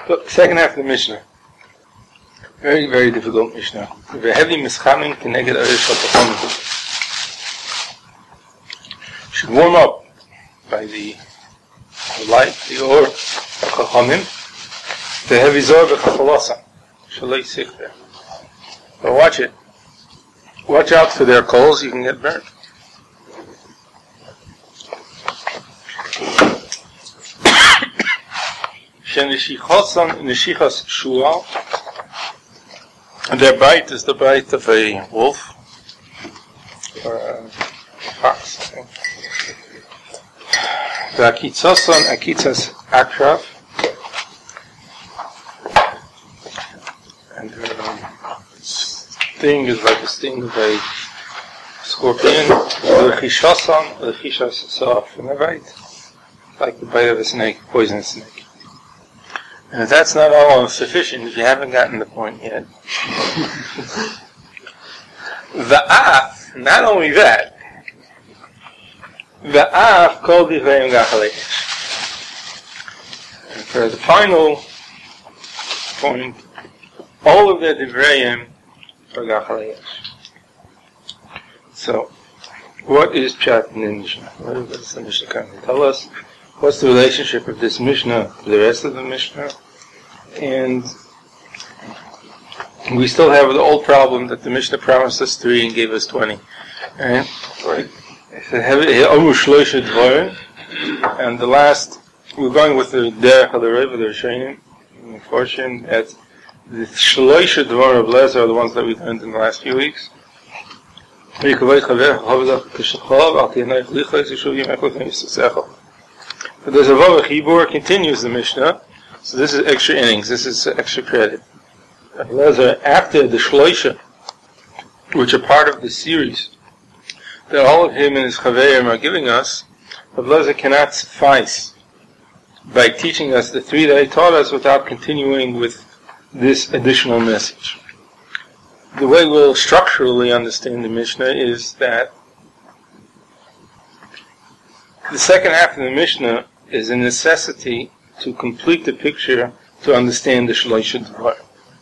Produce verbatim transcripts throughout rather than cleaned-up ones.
So, second half of the Mishnah. Very, very difficult Mishnah. Heavy mischamin keneged oyer shel chachamim. Should warm up by the, the light, the or of chachamim. The heavy zor b'chachalosa. Shalei sich there. But watch it. Watch out for their coals, you can get burnt. Neshichas shual. Their bite is the bite of a wolf or a fox. The akitzoson akitzas akrav, and the sting is like the sting of a scorpion. The chishoson, the chishas sof, and the bite like the bite of a snake, poisonous snake. And if that's not all sufficient, if you haven't gotten the point yet, the af, not only that, the af called divrayim gachalesh. And for the final point, all of the divrayim are gachalesh. So, what is Pshat in the Mishnah? What does the Mishnah kind of tell us? What's the relationship of this Mishnah to the rest of the Mishnah? And we still have the old problem that the Mishnah promised us three and gave us twenty. Right? Right. And the last, we're going with the Derech of the Rebbe, the Rishonim, the portion at the Shloisha Dvar of Lezer are the ones that we learned in the last few weeks. But there's a Vavach Hibur continues the Mishnah, so this is extra innings, this is extra credit. After the Shloisha, which are part of the series that all of him and his Chaverim are giving us, Rabbi cannot suffice by teaching us the three that he taught us without continuing with this additional message. The way we'll structurally understand the Mishnah is that the second half of the Mishnah is a necessity to complete the picture to understand the Shloisha Dvar.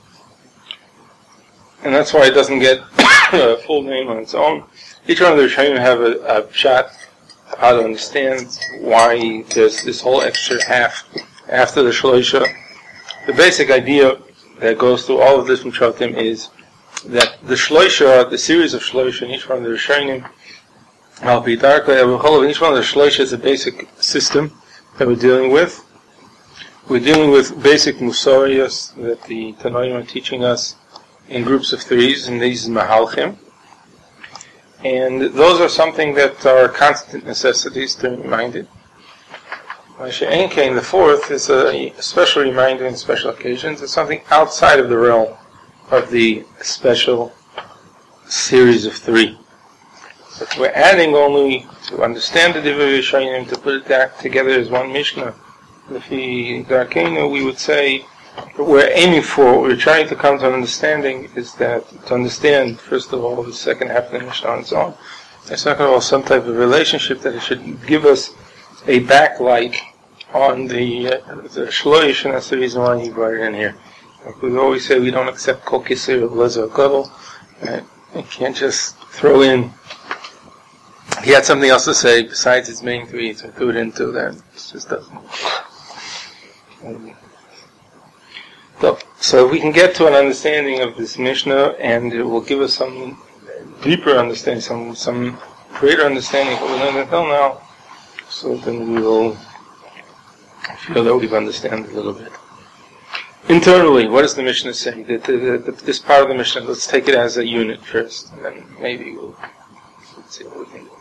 And that's why it doesn't get a full name on its own. Each one of the Rishonim have a, a shot how to understand why there's this whole extra half after the Shloisha. The basic idea that goes through all of this from Pshatim is that the Shloisha, the series of Shloisha in each one of the Rishonim, I'll be darkly, each one of the Shloisha is a basic system that we're dealing with. We're dealing with basic Musariyas that the Tanoim are teaching us in groups of threes, and these is Mahalchim. And those are something that are constant necessities to be reminded. Mashiach Enkein, the fourth, is a special reminder in special occasions. It's something outside of the realm of the special series of three. But we're adding only to understand the Divrei Rishonim, to put it back together as one Mishnah. If we Darkeinu, we would say what we're aiming for, what we're trying to come to an understanding is that to understand, first of all, the second half of the Mishnah on its own, and second of all, some type of relationship that it should give us a backlight on the, uh, the Shloish, and that's the reason why he brought it in here. Like we always say, we don't accept Kol Kisir of Lezer Gadol. Right? You can't just throw in, he had something else to say besides his main three, so threw it into that. It just doesn't. Um, So, so if we can get to an understanding of this Mishnah, and it will give us some deeper understanding, some some greater understanding of what we learned until now, so then we will feel that we've understood a little bit. Internally, what does the Mishnah say? The, the, the, this part of the Mishnah, let's take it as a unit first, and then maybe we'll let's see what we can do.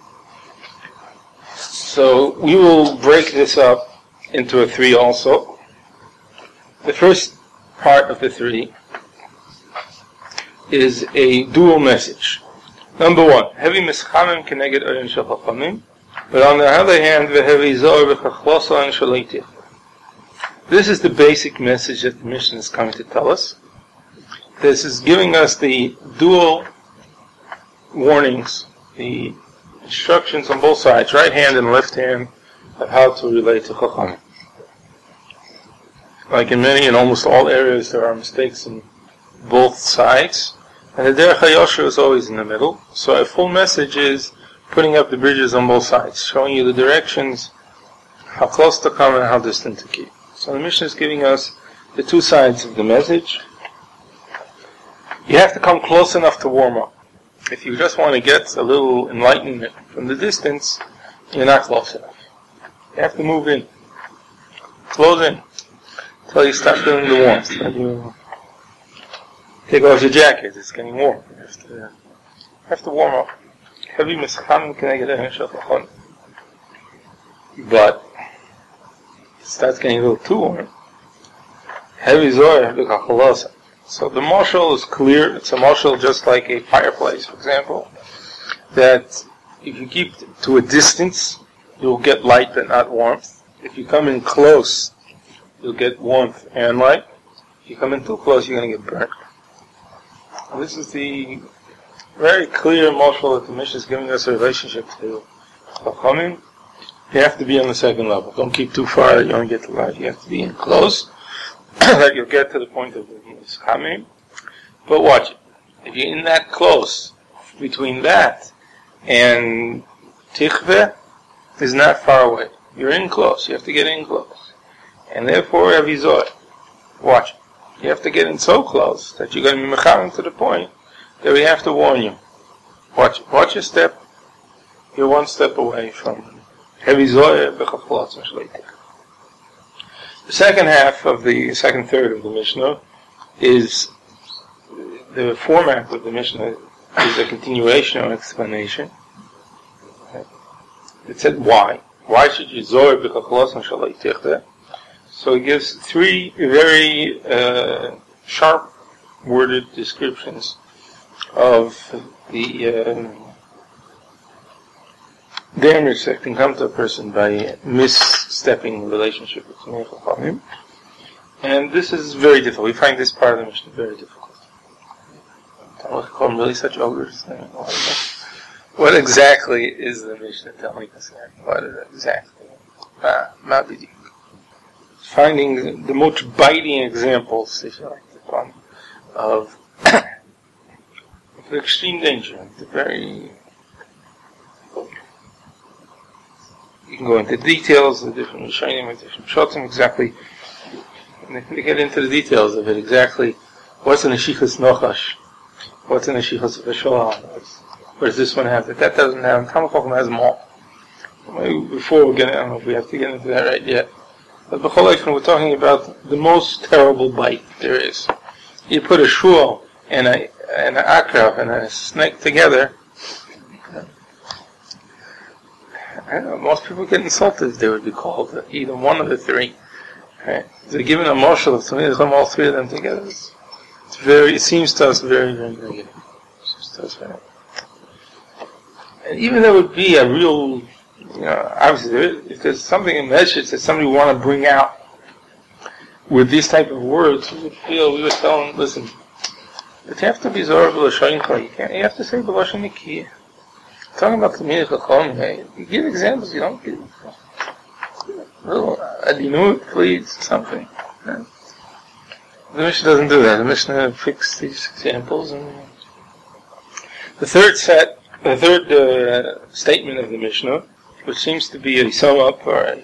So we will break this up into a three also. The first part of the three is a dual message. Number one, heavy mischamim keneged oyin shel chachamim, but on the other hand, vehevi zor v'chachlosa and shalitich. This is the basic message that the Mishnah is coming to tell us. This is giving us the dual warnings, the instructions on both sides, right hand and left hand, of how to relate to chachamim. like in many and almost all areas, there are mistakes in both sides. And the Derech HaYosher is always in the middle. So a full message is putting up the bridges on both sides, showing you the directions, how close to come and how distant to keep. So the Mishnah is giving us the two sides of the message. You have to come close enough to warm up. If you just want to get a little enlightenment from the distance, you're not close enough. You have to move in. Close in. Until you start feeling the warmth. And you take off your jacket. It's getting warm. You have to, you have to warm up. Heavy mischam can I get a But it starts getting a little too warm. Heavy zoya b'kachalosa. So the marshal is clear. It's a marshal just like a fireplace, for example. That if you keep to a distance, you'll get light but not warmth. If you come in close, you'll get warmth and light. If you come in too close, you're going to get burnt. And this is the very clear marshal that the Mishnah is giving us a relationship to Chachamim. You have to be on the second level. Don't keep too far, you don't get the light. You have to be in close, that you'll get to the point of the Chachamim. But watch it. If you're in that close, between that and Tichveh is not far away. You're in close. You have to get in close. And therefore, Avizor, watch it. You have to get in so close that you're going to be mechavim to the point that we have to warn you. Watch it. Watch your step. You're one step away from Avizor b'chaflot shleitik. The second half of the second third of the Mishnah is the format of the Mishnah is a continuation or explanation. It said why. Why should you zohar b'chachlos and shalai tichteh? So it gives three very uh, sharp worded descriptions of the uh, damage that can come to a person by misstepping the relationship with Tamei Chachamim. And this is very difficult. We find this part of the Mishnah very difficult. Tamei Chachamim really such ogres? What exactly is the Mishnah telling us here? What is it exactly? Ah, Mabidi. Finding the most biting examples, if you like to call them, of the extreme danger, the very... You can go into details, the different Rishonim, the different Shotim, exactly. And if we get into the details of it, exactly what's an Ashichas Nochash, what's an Ashichas Veshoah, what does this one have that that doesn't have, and Talmud Chacham has them all. Before we get, I don't know if we have to get into that right yet. But B'chol Eifen, we're talking about the most terrible bite there is. You put a shul and a and an akrav and a snake together. I don't know, most people get insulted if they would be called either one of the three. Right? They're given a marshal of Tamei Chachamim, all three of them together. It's, it's very. It seems to us very, very negative. It seems to us very. And even there would be a real. You know, obviously, if there's something in message that somebody want to bring out with these type of words, we would feel, we would tell them, listen, you have to be Zohar b'Lashonincha. You can't. You have to say b'Lashon Nikiyah. Talking about Tamei Chachamim, hey, you give examples. You don't give a little adinut, please, something. Yeah. The Mishnah doesn't do that. The Mishnah fixes these examples, and the third set, the third uh, statement of the Mishnah, which seems to be a sum up or a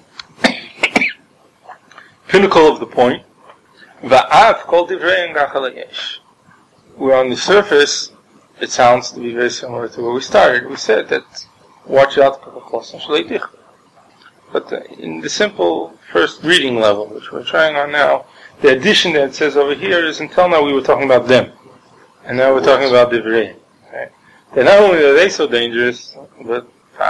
pinnacle of the point. Va'av kol divrei gachal yesh. Where on the surface it sounds to be very similar to where we started. We said that watch out for chachlos shalei tichteh. But uh, in the simple first reading level, which we're trying on now, the addition that it says over here is until now we were talking about them, and now we're talking about divrei. Right? That not only are they so dangerous, but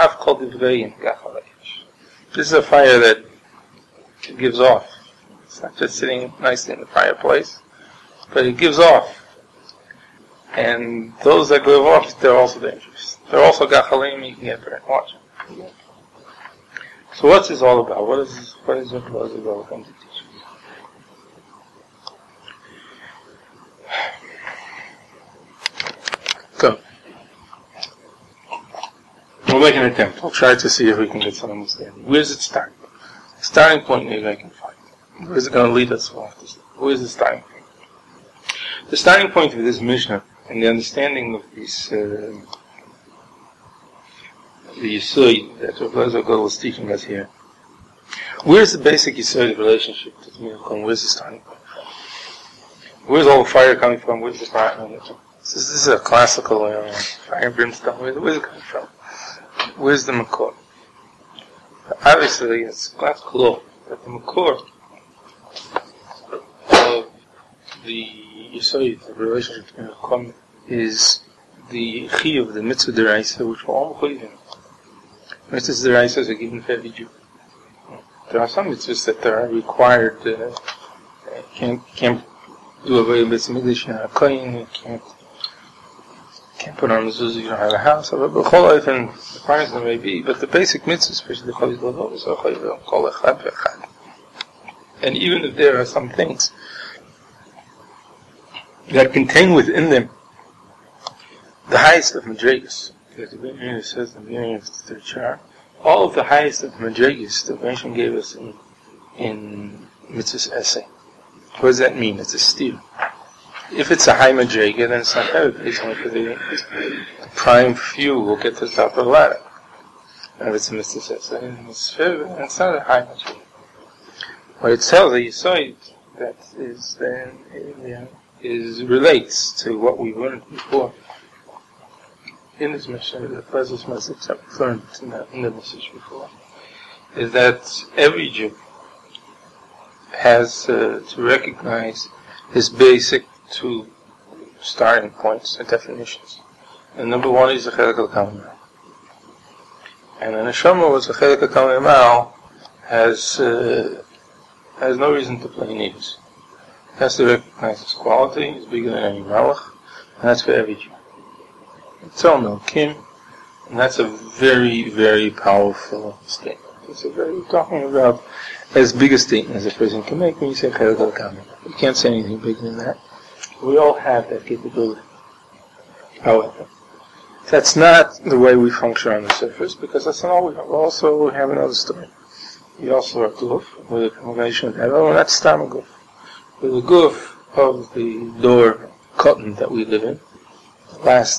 this is a fire that it gives off. It's not just sitting nicely in the fireplace, but it gives off. And those that give off, they're also dangerous. They're also gachalim, you can get burnt. Watch it. So what's this all about? What is this, what is it, what is it all come to teach you? So, we'll make an attempt. We'll try to see if we can get some understanding. Where does it start? The starting point maybe I can find. Where is it going to lead us? Where is the starting point? The starting point of this Mishnah and the understanding of this, uh, the Yisod that Rav Lezer Gadol is teaching us here. Where's the basic Yisod of relationship to Tamir Chum? Where's the starting point? Where's all the fire coming from? Where's the fire? This is, this is a classical uh, fire and brimstone. Where, where's it coming from? Where's the Makor? Obviously, it's classical law that the Makor of the Yisod, the relationship between the Chum, is the Chiyuv, the Mitzvah D'Oraisa, which we're all Chiyuvim. Mitzvahs D'Oraisa are given for every Jew. There are some mitzvahs that are required. Uh, can't can't do a very bit of English. You're not a kohen. You can't can't put on mezuzah. You don't have a house. But the whole life and requirements there may be. But the basic mitzvahs, especially the chavis l'dov, are chavis kol echad ve'echad. And even if there are some things that contain within them the highest of madrigas, as the Rebbe says in the beginning of the third chapter, all of the highest of the madrigas the Rebbe gave us in in mitzvah's essay. What does that mean? It's a steer. If it's a high madriga, then it's not heavy. It's only for the, the prime few who will get to the top of the ladder. And if it's a mitzvah's essay, then it's heavy, and it's not a high madriga. What it tells the Yisod that is then uh, is relates to what we learned before in this Mishnah, the first message that we learned in the, in the message before, is that every Jew has uh, to recognize his basic two starting points and definitions. And number one is the Chelik HaKamal. And the Neshama was the Chelik HaKamal has uh, has no reason to play needs. He has to recognize his quality. He's bigger than any Malach, and that's for every Jew. It's all Melkim, and that's a very, very powerful statement. It's a very, we're talking about as big a statement as a person can make when you say Chelik HaKamal. You can't say anything bigger than that. We all have that capability. However, that's not the way we function on the surface, because that's not all we have. We also have another story. We also are Guf, with a combination of that. Oh, that's Stam Guf. With the Guf of the door cotton that we live in, last,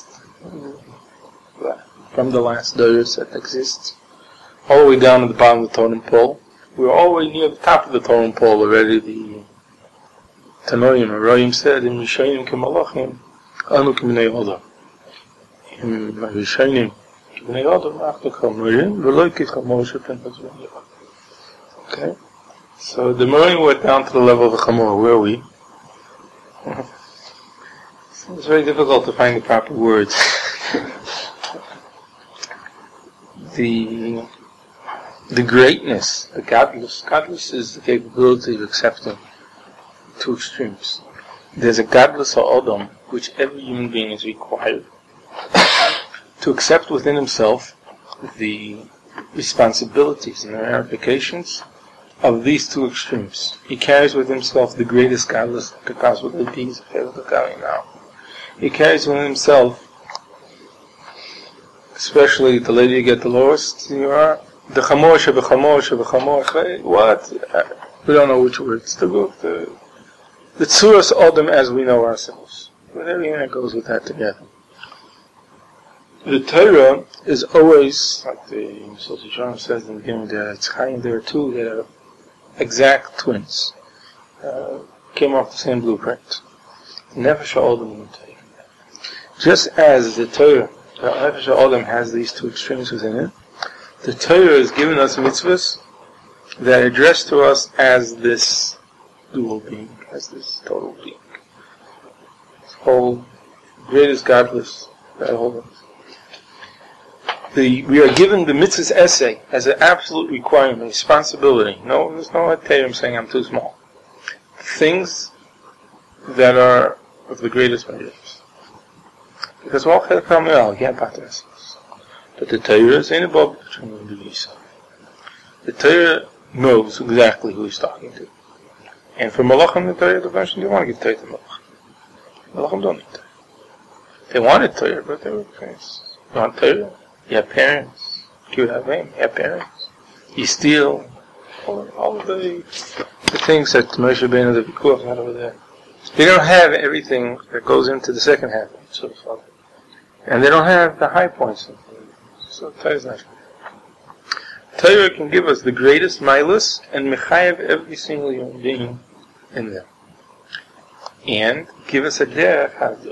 from the last doors that exists, all the way down to the bottom of the totem pole. We're all the way near the top of the totem pole already. The Tanoim, Royim said, in Rishayim Kemalachim, Anu K'minei Odom. In Rishayim K'minei Odom, Achnu K'amorim, V'loi K'chamorim, Pen Pazvim. Okay? So the Morim went down to the level of the Chamor. Where are we? It's very difficult to find the proper words. the the greatness, the godless. Godless is the capability of accepting two extremes. There's a godless Ha'odom, which every human being is required to accept within himself the responsibilities and the ramifications of these two extremes. He carries with himself the greatest godless that could possibly be now. He carries within himself, especially the later you get the lowest you are, the chamor shebechamor shebechamor. What? We don't know which words. The book, the the tzuras odom as we know ourselves. But everything that goes with that together. The Torah is always, like the Mesilas Yesharim says in the beginning of the Tzchayim, there are two that are exact twins. Uh, came off the same blueprint. Nefesh HaOdam. Just as the Torah, the Nefesh HaOdam has these two extremes within it, the Torah has given us mitzvahs that address to us as this dual being, as this total being. This whole greatest godless, that whole The, we are given the mitzvah's essay as an absolute requirement, responsibility. No, there's no Torah saying I'm too small. Things that are of the greatest values. Because all Chelik HaKamal, yeah, Pater. But the Torah is in above the The Torah knows exactly who he's talking to. And for Malachim, the Torah, the version, they want to give Torah to Malachim. Malachim don't need Torah. They wanted Torah, but they were friends. You want Torah? You have parents. You have him. You have parents. You steal. all, all of the, the things that Moshe Rabbeinu the Vikuach had over there. They don't have everything that goes into the second half of the Tzufah. And they don't have the high points. So Torah is not. Torah can give us the greatest milus and mechayev every single human being in them. And give us a derech how to do it.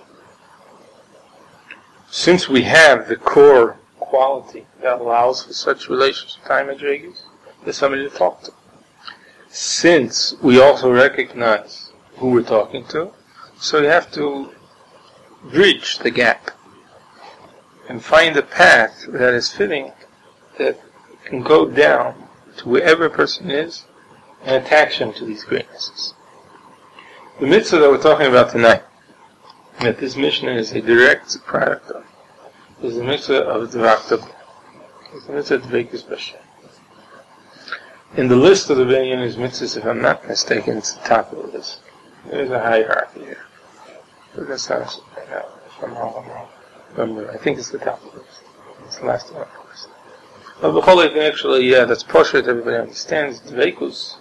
Since we have the core quality that allows for such relationship time madrigas, there's somebody to talk to. Since we also recognize who we're talking to, so you have to bridge the gap and find a path that is fitting, that can go down to wherever a person is and attach him to these greatnesses. The mitzvah that we're talking about tonight, that this mission is a direct product of, is the mitzvah of Dvakta. It's the mitzvah of Dveikus B'Hashem. In the list of the Benyamin's mitzvahs, if I'm not mistaken, it's the top of the list. There's a hierarchy here. But that's not right now. If I'm wrong, I'm wrong. Remember, I think it's the top of the list. It's the last one on the list. But B'chol actually, yeah, that's Poshet, everybody understands. Dveikus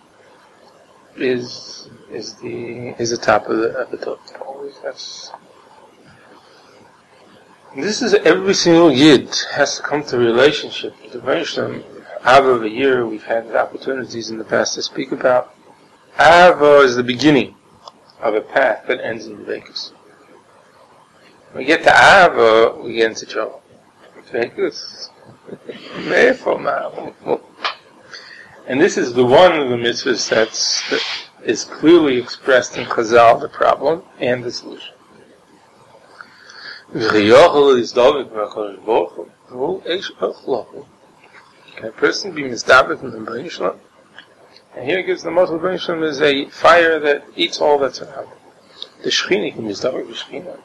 is is the is the top of the of the top. Always that's. This is every single yid has to come to a relationship with the Rebbeinu. Ava of a year, we've had opportunities in the past to speak about. Ava is the beginning of a path that ends in Dveikus. When we get to Ava, we get into trouble. Dveikus. And this is the one of the mitzvahs that's, that is clearly expressed in Chazal, the problem and the solution. Can a person be misdabek from the Rebbeinu Shalom? And here it gives the most of the Rebbeinu Shalom is a fire that eats all that's around. The Shechina can be misdabek with Shechina.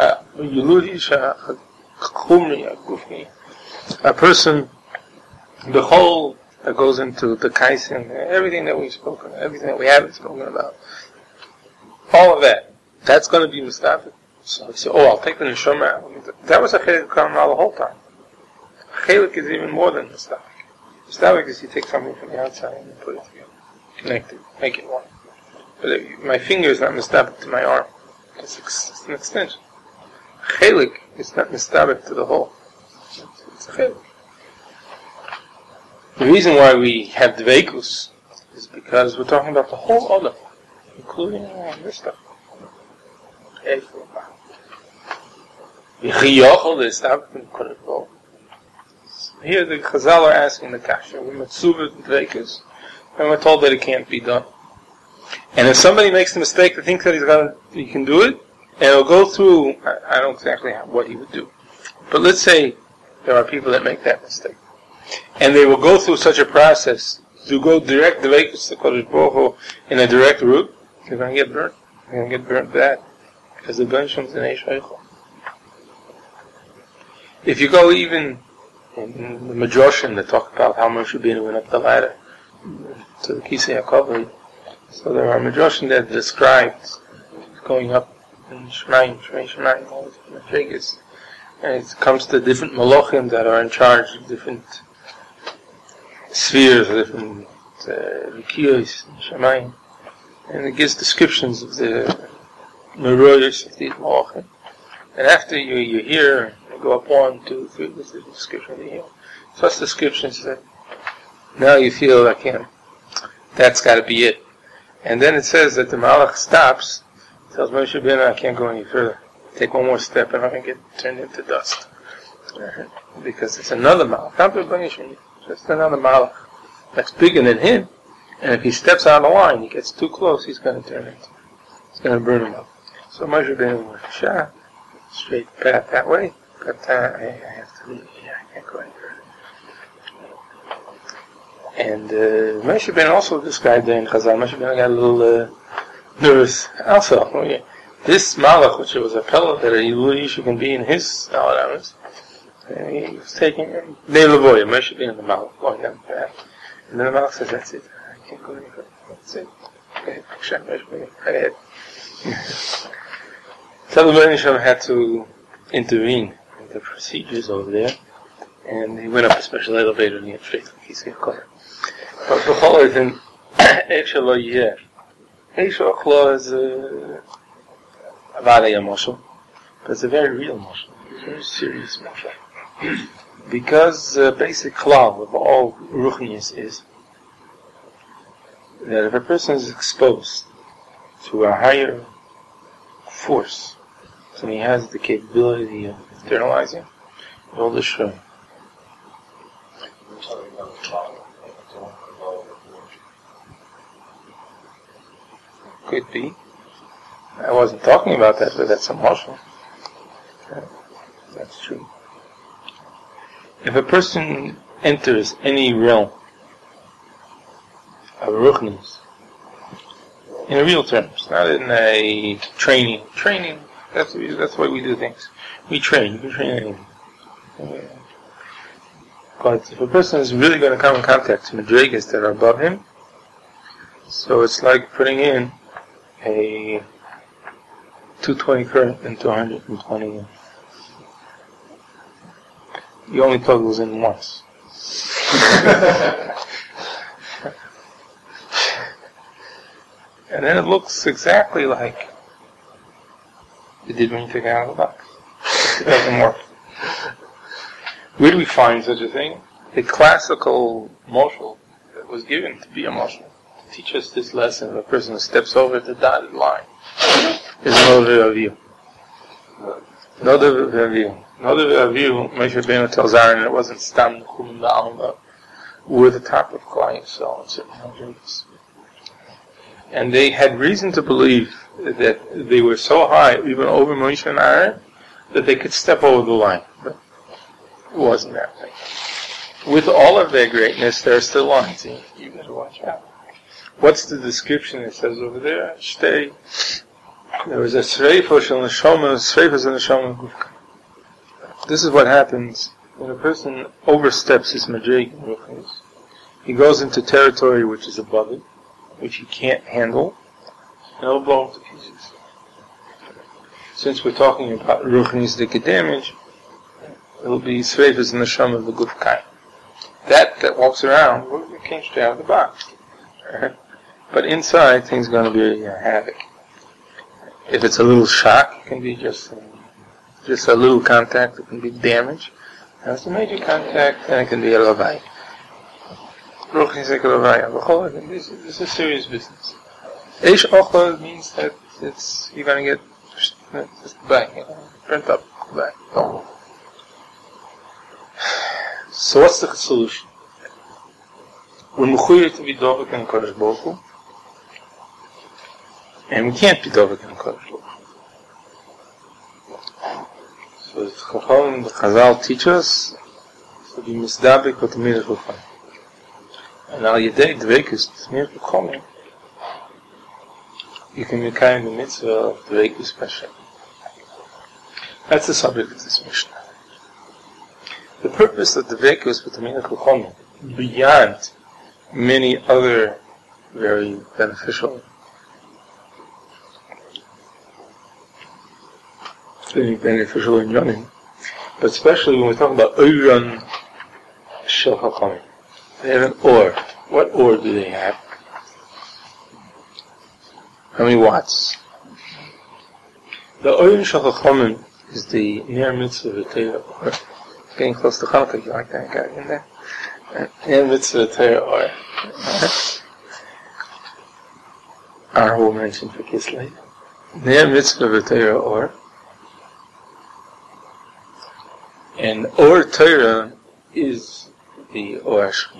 A person, the whole that goes into the kaisim, everything that we've spoken, everything that we haven't spoken about, all of that, that's going to be misdabek. So you say, oh, I'll take the neshama out. That was a chelik kamal the whole time. Chelik is even more than misdabek. Misdabek is you take something from the outside and you put it together, connect it, make it one. But if my finger is not misdabek to my arm. It's, it's an extension. Chelik is not misdabek to the whole. It's, it's a chelik. The reason why we have dveikus is because we're talking about the whole other, including uh, this stuff. Here the Chazal are asking the kasha. We're matzuva dveikus, and we're told that it can't be done. And if somebody makes the mistake to think that he's gonna, he can do it, and he'll go through, I, I don't know exactly how, what he would do, but let's say there are people that make that mistake, and they will go through such a process to go direct dveikus to Kodesh Baruch Hu in a direct route, they're going to get burnt. They're going to get burnt bad. Because the Bensham is an Eish Eichel. If you go even in the Midrashim that talk about how Moshe Rabbeinu went up the ladder to the Kisei HaKavod, so there are Midrashim that describe going up in Shemayim, Shemay Shemayim, all the different figures, and it comes to different Malachim that are in charge of different spheres, different Rikiyos, uh, Shemayim, and it gives descriptions of the Meroyos of these Malachim. And after you you hear, you go up one, two, three, this is the description of the hill. First description said, now you feel I can't, that's got to be it. And then it says that the Malach stops, tells Moshe Rabbeinu, I can't go any further. Take one more step and I'm going to get turned into dust. Right? Because it's another Malach, not the Rebbeinu, just another Malach that's bigger than him. And if he steps out of the line, he gets too close, he's going to turn into, it's going to burn him up. So Moshe Rabbeinu was shot, straight path that way, but uh, I, I have to leave here, I can't go any further. And uh, Moshe Rabbeinu also described there in Chazal, Moshe Rabbeinu got a little uh, nervous also. Oh, yeah. This Malach, which was a pellet that a Yiludish can be in his Salamis, uh, he was taking him, Nei Lavoya, Moshe Rabbeinu the Malach, going down the path. And then the Malach says, that's it, I can't go any further, that's it. Okay, Moshe Rabbeinu, right ahead. So the Rebbeinu Shalom had to intervene in the procedures over there, and he went up a special elevator and he had straight to Kisei HaKavod. But b'chol then Eish lo yeh. Eish ochlo is a Vadei Moshel, but it's a very real Moshel. It's a very serious Moshel. Because the basic klal of all ruchnius is that if a person is exposed to a higher force, so he has the capability of internalizing, it will destroy. Could be. I wasn't talking about that, but that's a motion. Yeah, that's true. If a person enters any realm of ruchnius, in real terms, not in a training. Training, that's that's why we do things. We train, you can train anyone. But if a person is really going to come in contact with madrigas that are above him, so it's like putting in a two twenty current into one hundred twenty. You only plug those in once. And then it looks exactly like it did when you took it out of the box. It doesn't work. Where do we find such a thing? The classical moshel that was given to be a moshel, to teach us this lesson of a person who steps over the dotted line, is Noda Avihu. Noda Avihu. Noda Avihu, Moshe Rabbeinu tells Aaron, it wasn't Stam Nechum Ba'alma, we're the top of Klal Yisrael and certain hundreds. And they had reason to believe that they were so high, even over Moshe and Aaron, that they could step over the line. But it wasn't that way. With all of their greatness, there are still lines. You better watch out. What's the description it says over there? Stay. There was a Sreifa shel Neshama, Sreifas and Neshama Gufka. This is what happens when a person oversteps his madrig in Ruchnius. He goes into territory which is above it, which he can't handle, and it'll blow him to pieces. Since we're talking about Ruchnius that damage, it'll be Sreifas and Neshama of the Gufka. That that walks around, it came straight out of the box. Right? But inside, things are going to be uh, havoc. If it's a little shock, it can be just uh, just a little contact, it can be damage. If it's a major contact, then it can be a lavai. This is a serious business. Eish ochla means that it's you're going to get just bang, you know, burnt up, bang. Oh. So what's the solution? We're mechuyev to be dovek in Kodesh Baruch Hu, and we can't be dovek in Kodesh Baruch Hu. So the Chacham, the Chazal teach us to be misdabek with the Mirach Chacham. And al yedei dvekus Mirach Chacham, you can make kind of the mitzvah of dvekus Hashem. That's the subject of this Mishnah. The purpose of the dvekus with the Mirach Chacham, beyond many other very beneficial, very beneficial in running, but especially when we're talking about Oyran Shel Chachamim. They have an or. What or do they have? How many watts? The Oyran Shel Chachamim is the Ner Mitzvah V'Teira or. Getting close to Chanukah, you like that guy in there? Ner Mitzvah V'Teira or. Our will mention for Kislev. Ner Mitzvah V'Teira or. And Or Torah is the Or Shechina.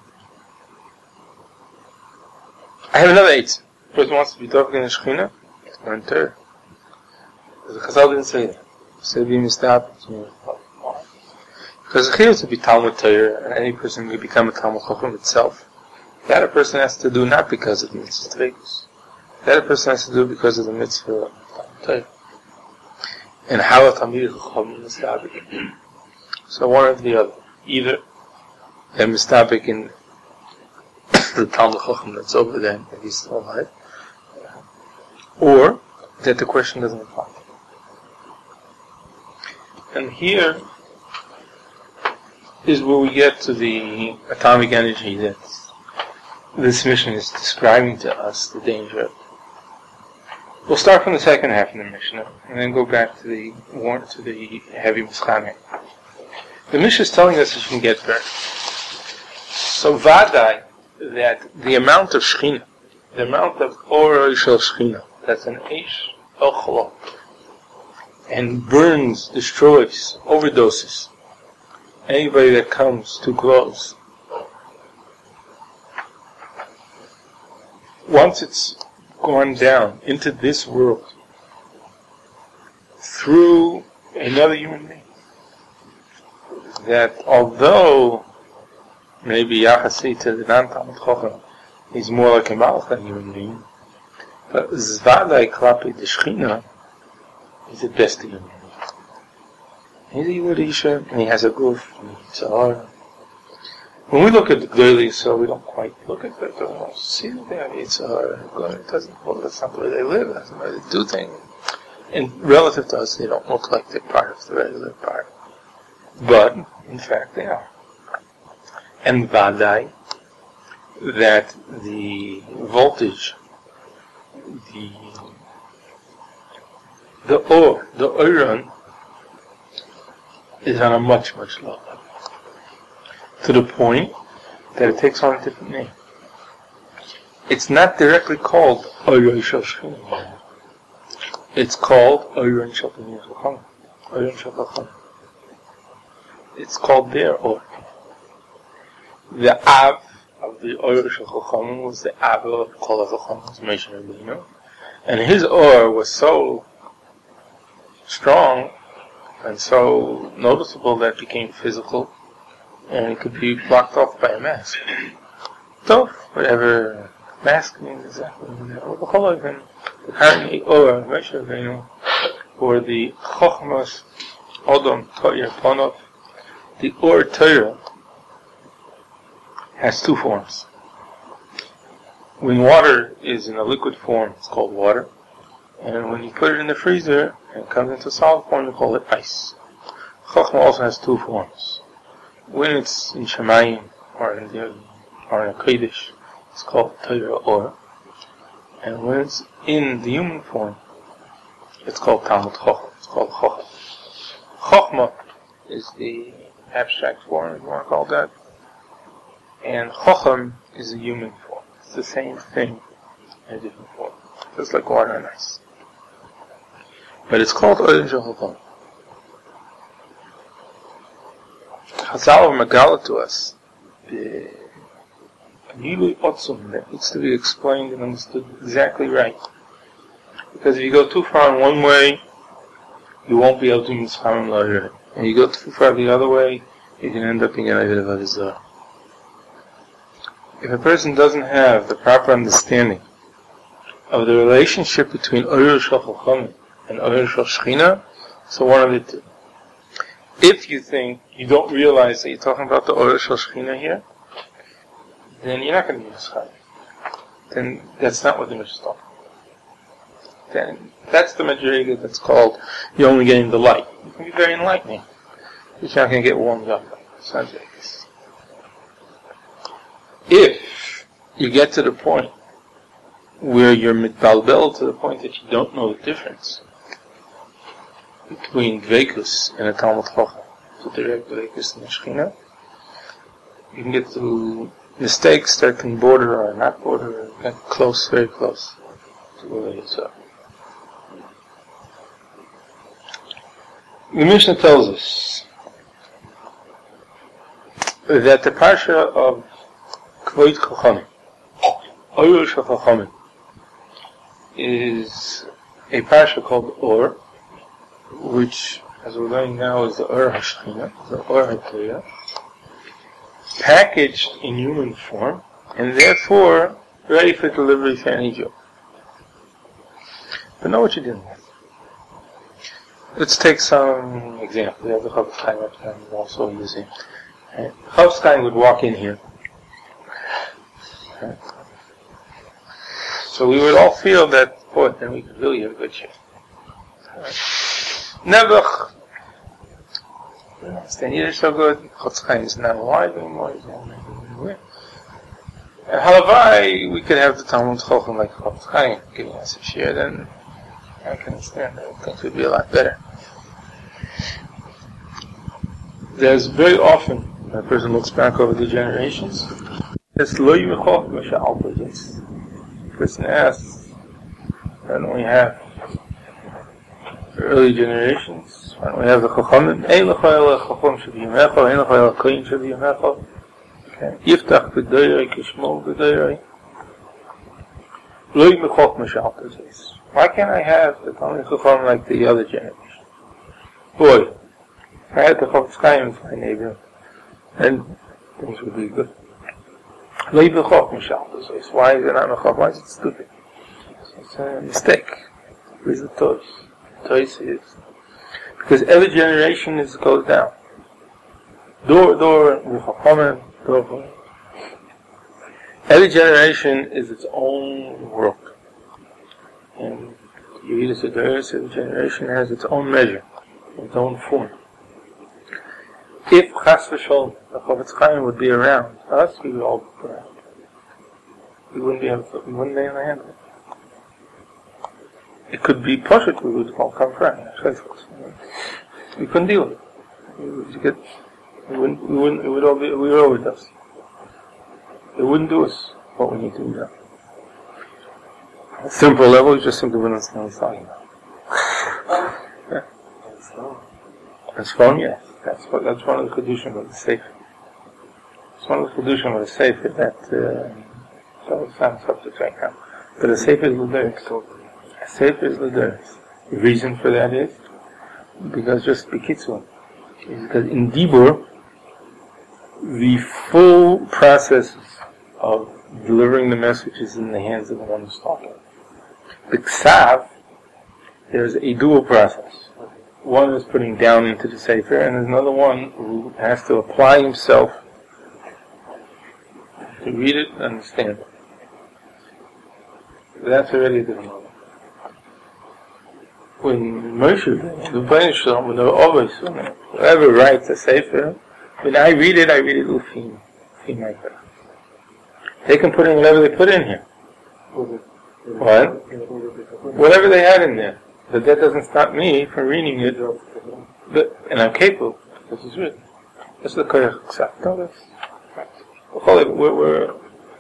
I have another eight. The person wants to be talking in the Shechina, learn Torah. The Chazal didn't say that. He said be mistap. Because the Chiyuv is to be Talmud Torah, and any person can become a Talmud Chacham itself. That a person has to do not because of the mitzvah Tvekus. That a person has to do because of the mitzvah of Talmud Torah. And how a Talmud Chacham is mistabik. So one or the other. Either they're mistabik in the Talmud Chacham that's over there, and he's still alive, or that the question doesn't apply. And here is where we get to the atomic energy that's this mission is describing to us the danger. We'll start from the second half of the Mishnah and then go back to the warrant to the heavy Mischane. The Mishnah is telling us that you can get burned. So Vadai, that the amount of Shechina, the amount of Ora Shel Shechina, that's an Eish Ochlo, and burns, destroys, overdoses anybody that comes too close. Once it's gone down into this world through another human being, that although maybe Yachasi to the non-Talmud Chochem is more like a Malach than a human being, but Zvadai Klapi the Shechina is the best human being. He's a Yehuda and he has a goof, and he's a heart. When we look at the Gdolei, so we don't quite look at it, but we don't see that they have Yitzhar. It doesn't, well, that's not the way they live, that's not the way they do things. And relative to us, they don't look like they're part of the regular part. But, in fact, they are. And Vadai, that the voltage, the, the Or, the Oiron, is on a much, much lower level. To the point that it takes on a different name. It's not directly called Oiron Shel Shechina. It's called Oiron Shel Chacham. Oiron Shel Chacham. It's called their Or. The Av of the Oiron Shel Chacham was the Av of Kol HaChacham, was Moshe Rabbeinu. And his Or was so strong and so noticeable that it became physical, and it could be blocked off by a mask. So, whatever mask means exactly. Or the Chol HaChacham, or Moshe Rabbeinu, or the Chochmas Odom Torah Ponov, the Or Torah has two forms. When water is in a liquid form, it's called water. And when you put it in the freezer and it comes into solid form, you call it ice. Chochmah also has two forms. When it's in Shemayim or in the or in a Kodesh, it's called Torah Or. And when it's in the human form, it's called Talmud Chochem. It's called Chochem. Chochmah is the abstract form, if you want to call that. And Chochem is the human form. It's the same thing in a different form. Just like water and ice. But it's called Oiron Shel Chacham. Chazal are megala to us the Gilui Otzum that needs to be explained and understood exactly right. Because if you go too far in one way, you won't be able to use Chamim L'Oyer. And you go too far the other way, you can end up being an Oiver of Avizor. If a person doesn't have the proper understanding of the relationship between Oiron Shel Chacham and Oiron Shel Shechina, so one of the two. If you think you don't realize that you're talking about the Oiron Shel Shechina here, then you're not going to be Mischai. Then that's not what the Mishnah is talking about. Then that's the Madriga that's called you're only getting the light. It can be very enlightening. You're not going to get warmed up. It's not like this. If you get to the point where you're mitbalbel to the point that you don't know the difference between Dveikus and a Talmud Chochem, so direct Dveikus and the Shechina, you can get to mistakes that can border or not border, or get close, very close to where it is. The Mishnah tells us that the Parsha of Kvoid Chachamim, Oiron Shel Chachamim, is a Parsha called Or, which, as we're learning now, is the Or HaShechina, the Or HaTorah, packaged in human form, and therefore ready for delivery to any Jew. But know what you're dealing with. Let's take some examples. We have the Chofetz Chaim representative also using. Right? Chofetz Chaim would walk in here. Right? So we would all feel that, boy, then we could really have a good year. Right? Nebuch, you understand Yiddish so good. Chofetz Chaim is not alive anymore. He's not anywhere. And halavai, we could have the Talmud Chochem like Chofetz Chaim giving us a share, then I can understand that things would be a lot better. There's very often, when a person looks back over the generations, it's lo yichok masha'al just. The person asks, why don't we have early generations? Why don't we have the Chachamim? Ein l'cha ela Chacham sheb'yamecha, ein l'cha ela Kohen sheb'yamecha. Yiftach b'doyrei kishmol b'doyrei. Lo yichok masha'al just. Why can't I have the Talmid Chacham like the other generation? Boy, if I had the Chofetz Chaim as my neighbor, then things would be good. Why is it not mechach? Why is it stupid? It's a mistake. Where's the toys? Toys is because every generation is goes down. Door, door, door, door. Every generation is its own world, and you read it as every generation has its own measure, its own form. If Chas v'Sholom, the Chofetz Chaim would be around, us, we would all be around. We wouldn't be able to, we wouldn't be able to handle it. It could be Poshet, we would all come from. We couldn't deal with it. We would get, we wouldn't, we wouldn't, it would all be, we would all with us. It wouldn't do us what we need to do. At a simple level, you just simply wouldn't understand what he's talking about. Yeah. That's fun, yes. That's what, that's one of the Kedushim of the Sefer. It's one of the Kedushim of the Sefer that, uh, so it's not a subject right now. But the Sefer is L'Deres. The Sefer is L'Deres. The reason for that is, because just B'Kitzur, is because in Dibur, the full process of delivering the message is in the hands of the one who's talking. The Ksav, there's a dual process. One is putting down into the Sefer, and there's another one who has to apply himself to read it and understand it. That's already a different level. When Moshe, the Bnei Shalom, when they're always, whoever writes a Sefer, when I read it, I read it Ufim, Ufim like that. They can put in whatever they put in here. What? Whatever they had in there. But that doesn't stop me from reading it, but, and I'm capable, this is written. That's the Koyach Ksav. No, that's, we're, we're,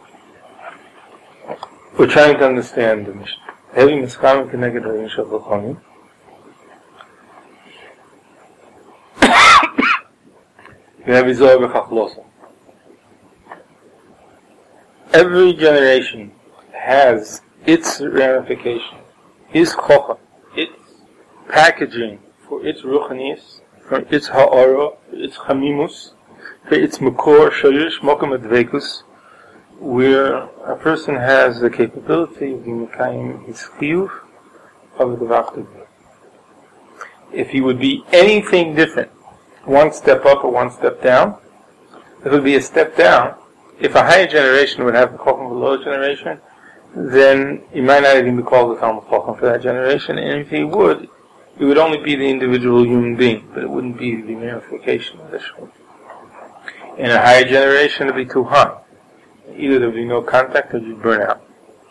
we're trying to understand the mission. Having Miskam Keneged Harim Shel Chachamim. We have Zohar B'Chachlosa. Every generation has its ramification, its Chacham, its packaging for its ruchanius, for its ha'ara, for its chamimus, for its makor, shayrish, mokum advekus, where a person has the capability of mekayim his chiyuv of the vachtav. If he would be anything different, one step up or one step down, it would be a step down. If a higher generation would have the chacham of a lower generation, then he might not even be called the Talmud Chacham for that generation, and if he would, it would only be the individual human being, but it wouldn't be the ramification of the Shalom. In a higher generation, it would be too high. Either there would be no contact or you'd burn out.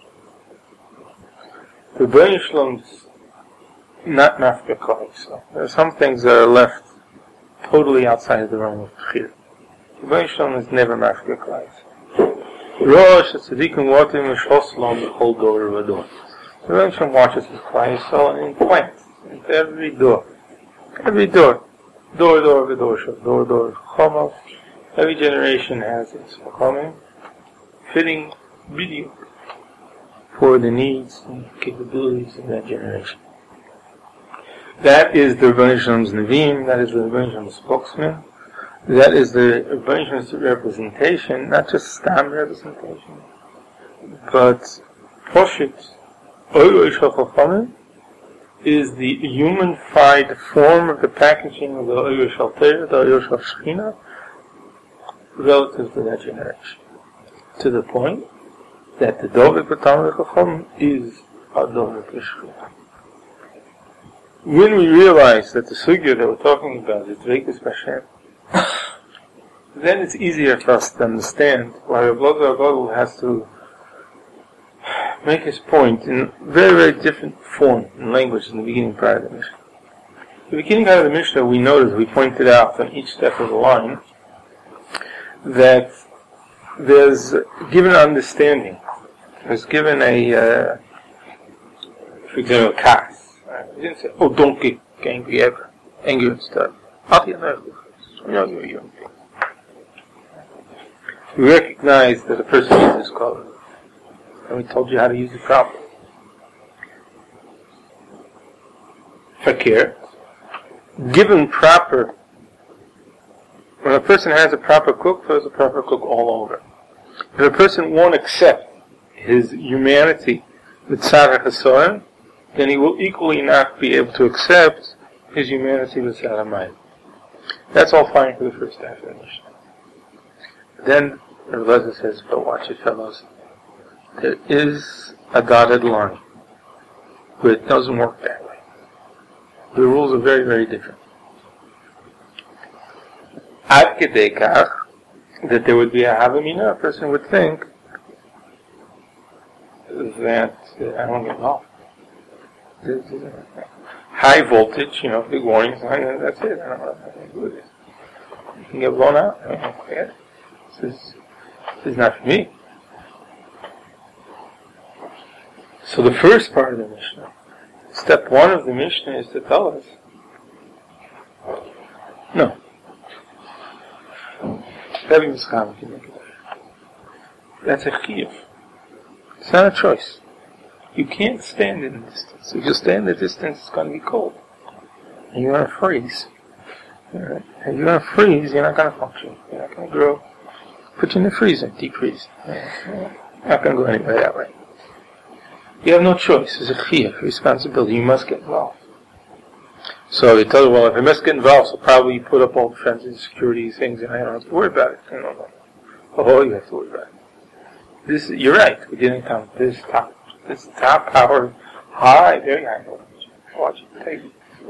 The Bnei Shalom's not Nafka Klai, so there are some things that are left totally outside the realm of Bechir. The Bnei Shalom is never Nafka Klai. Rosh Tzadikim Watim Mishoslam B'Chol Dor V'Dor. The Rebbe Shalom watches his Klai Yisrael and implants into every door, every door, door, door, v'dor, door, door, Chomos. Every generation has its Chachamim, fitting video for the needs and capabilities of that generation. That is the Rebbe Shalom's Nevi'im. That is the Rebbe Shalom's spokesman. That is the Rebbeinu representation, not just stam representation, but Poshit, Oiro Shel Chachamim, is the humanified form of the packaging of the Oiro Shel Torah, the Oiro Shel Shechina, relative to that generation. To the point that the Dovek B'Talmid Chacham is a Dovek B'Shechina. When we realize that the sugya that we're talking about is Dveikus B'Hashem, then it's easier for us to understand why Rav Elazar HaGadol has to make his point in very, very different form and language in the beginning part of the Mishnah. The beginning part of the Mishnah, we noted, we pointed out on each step of the line, that there's given understanding, there's given a, uh, for example, a kas. Right? He didn't say, oh, don't get angry ever, angry and stuff. We recognize that a person uses color, and we told you how to use it properly. Fakir, given proper, when a person has a proper cook, there's a proper cook all over. If a person won't accept his humanity with Tzara Hasorim, then he will equally not be able to accept his humanity with Tzara Mayim. That's all fine for the first half of the Mishnah. Then Rav Elazar says, but watch it, fellows. There is a dotted line, but it doesn't work that way. The rules are very, very different. Ad kedei kach, that there would be a havamina, a person would think that, uh, I don't get involved. High voltage, you know, big warning sign, and that's it. I don't know what to do with this. You can get blown out. I don't know, forget it. This is, this is not for me. So the first part of the Mishnah, step one of the Mishnah is to tell us, no. That's a chiyuv. It's not a choice. You can't stand in the distance. If you stand in the distance, it's going to be cold. And you're going to freeze. Right? If you're going to freeze, you're not going to function. You're not going to grow. Put you in the freezer, deep freeze. You're not going to go anywhere that way. You have no choice. It's a chiyuv, responsibility. You must get involved. So you tell you, well, if I must get involved, so probably you put up all the defense and security things, and I don't have to worry about it. No, no, no. Oh, you have to worry about it. This, you're right. We didn't count this top, this top power, high, very high voltage. Watch it take it.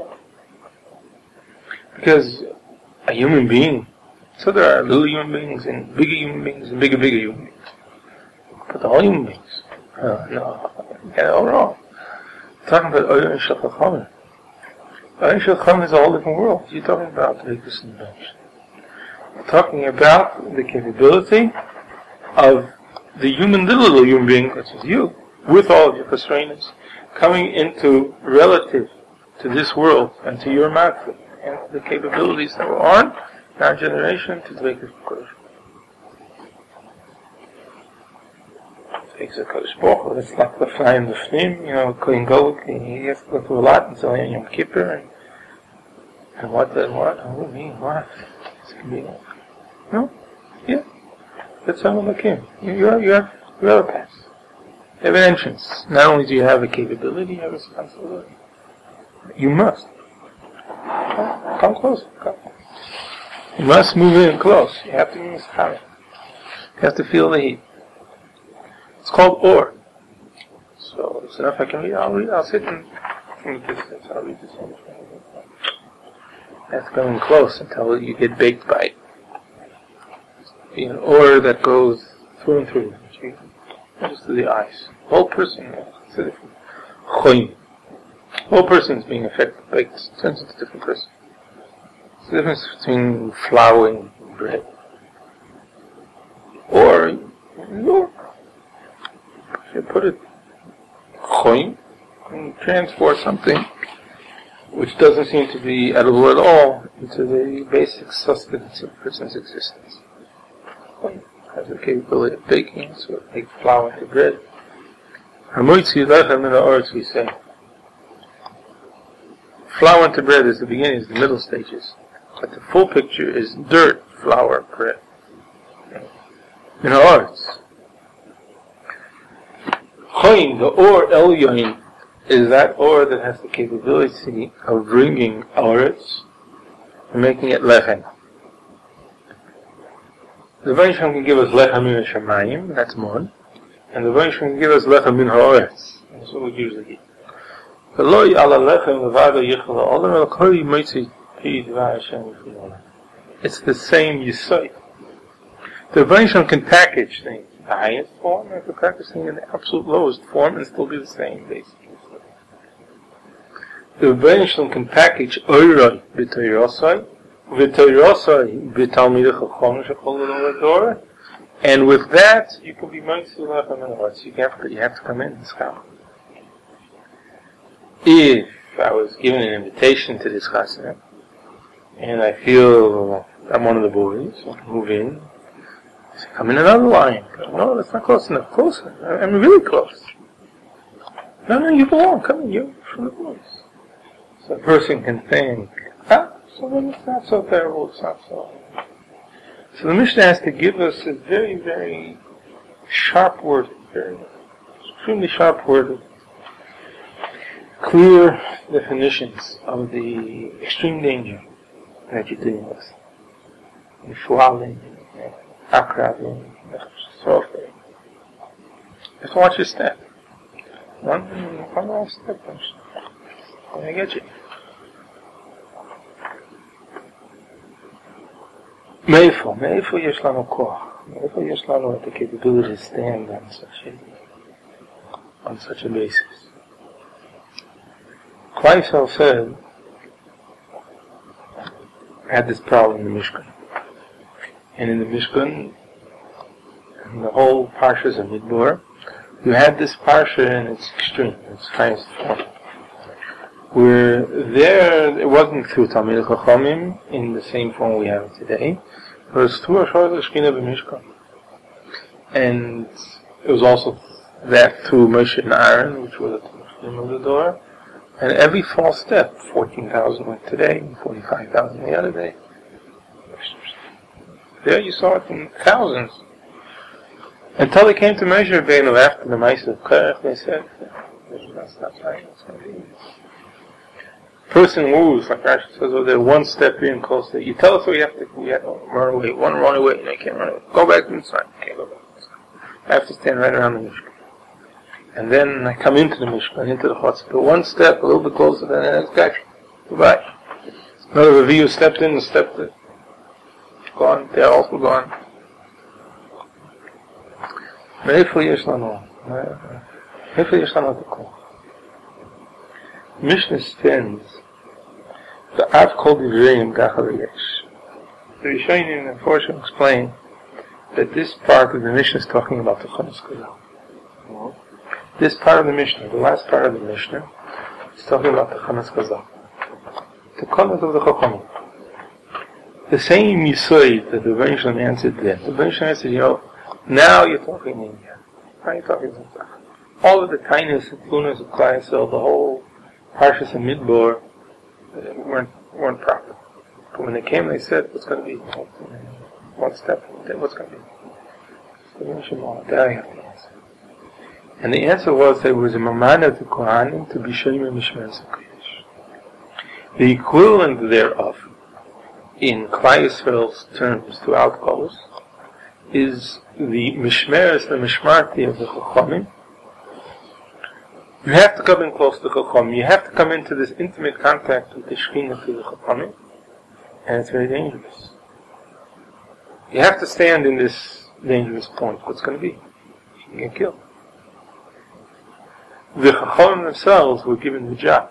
Because a human being, so there are little human beings and bigger human beings and bigger, bigger human beings. But the whole human beings, uh, no, you got it all wrong. We're talking about Oyer and Shachacham. Oyer and Shachacham is a whole different world. You're talking about the biggest invention. We're talking about the capability of the human, little, little human being, which is you, with all of your constraints, coming into relative to this world and to your matzah and the capabilities that were on in our generation to take this Kodesh. Takes a Kodesh Baruch. It's like the fly in the flame, you know, Kohen Gadol, he has to go through a lot until Yom Kippur, and, and what, and what, oh, me, what? This can be, no? Yeah. That's how it came. You have, you have, you have a pass. You have an entrance. Not only do you have a capability, you have a responsibility. You must. Come close. Come. You must move in close. You have to be mischaber. You have to feel the heat. It's called or. So it's enough I can read. I'll read. I'll sit in, in the distance. I'll read this one. That's going close until you get baked by it. Be an or that goes through and through, not just to the eyes. The whole person is a different choyim. The whole person is being affected by it. Turns into a different person. It's the difference between flour and bread. Or, or if you put it choyim and transport something which doesn't seem to be edible at all into the basic sustenance of a person's existence. Has the capability of baking, so it makes flour into bread. Hamoitzi lechem in the arts, we say. Flour into bread is the beginning, is the middle stages. But the full picture is dirt, flour, bread. In the arts. Choyin, the or elyon, is that or that has the capability of bringing arts and making it lechem. The Rebbeinu can give us lechem min hashamayim, that's one, and the Rebbeinu can give us lechem min haaretz. That's what we usually eat. V'lo ya'ala lechem levado yichol ha'olam el kol yimitzi pi dvar Hashem v'fi olam. It's the same yisoid. The Rebbeinu can package things in the highest form, and can package things in the absolute lowest form and still be the same, basically. The Rebbeinu can package Oiroi b'Toirosai, v'Toirosai b'Talmidei Chacham shechol l'Dor, and with that you can be Moisei Lechem Menachos. You have to, you have to come in this chasna. If I was given an invitation to this chasna, and I feel I'm one of the boys, I can move in. I say, come in another line. No, that's not close enough. Closer. I'm really close. No, no, you belong. Come in. You're from the boys. So a person can think, ah, so then it's not so terrible. It's not so. So the Mishnah has to give us a very, very sharp word, very extremely sharp word, clear definitions of the extreme danger that you're dealing with. Mishwalim, Akrabim, Sofer. Just watch your step. One, one last step. I get you. Meifo, Meifo yesh lanu koach. Meifo yesh lanu the capability to stand on such a, on such a basis. Kleisel said, had this problem in the Mishkan. And in the Mishkan, in the whole Parshas of Midbar, you had this Parsha in its extreme, its highest form. Where there, it wasn't through Talmidei Chachamim in the same form we have it today, but it was through Ashar Shechina b'Mishkan. And it was also that through Moshe and Aaron, which was the Talmidei Chachamim, and every false step, fourteen thousand went today, forty-five thousand the other day. There you saw it in thousands. Until they came to Moshe Rabbeinu after the Ma'aseh of Korach, they said, that's not right, it's going to be. Person moves, like Rashi says, oh, they're one step in closer. You tell us where you have to, we have to run away, one run away, and I can't run away. Go back inside, I can't go back inside. I have to stand right around the Mishkan. And then I come into the Mishkan, into the Chutzpah, one step, a little bit closer than the next guy. Goodbye. Another review stepped in and stepped in. Gone, they're also gone. Meifo yesh lanu. Meifo yesh lanu the koach. Mishnah stands the Av Kol Divreim Gachal Yesh. The Rishonim and Forshim explain that this part of the Mishnah is talking about the Chanas Chazal. This part of the Mishnah, the last part of the Mishnah, is talking about the Chanas Chazal. The Chanas of the Chachamim. The same Yisoid that the Rebbeinu answered then. The Rebbeinu answered, you know, now you're talking India. Now you're talking Zimtzach. All of the kindness and flueness of Klal Yisrael, the whole Parshas and Midbar, uh, weren't, weren't proper. But when they came, they said, what's going to be? One step, what's going to be? So there you have the answer. And the answer was there was a mamana to Kohanim to be Shomer Mishmeres HaKodesh. The equivalent thereof, in Klal Yisrael's terms throughout Golos, is the Mishmeres, the Mishmarti of the Chachamim. You have to come in close to the Chachamim. You have to come into this intimate contact with the Shekhinah through the Chachamim, and it's very dangerous. You have to stand in this dangerous point. What's going to be? You can get killed. The Chachamim themselves were given the job